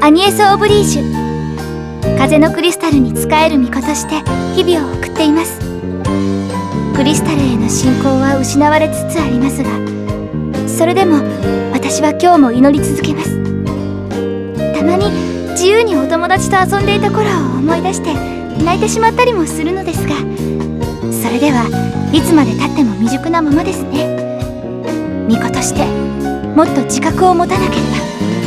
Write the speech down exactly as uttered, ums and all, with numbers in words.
アニエス・オブリージュ。風のクリスタルに仕える巫女として日々を送っています。クリスタルへの信仰は失われつつありますが、それでも私は今日も祈り続けます。たまに自由にお友達と遊んでいた頃を思い出して泣いてしまったりもするのですが、それではいつまでたっても未熟なままですね。巫女としてもっと自覚を持たなければ。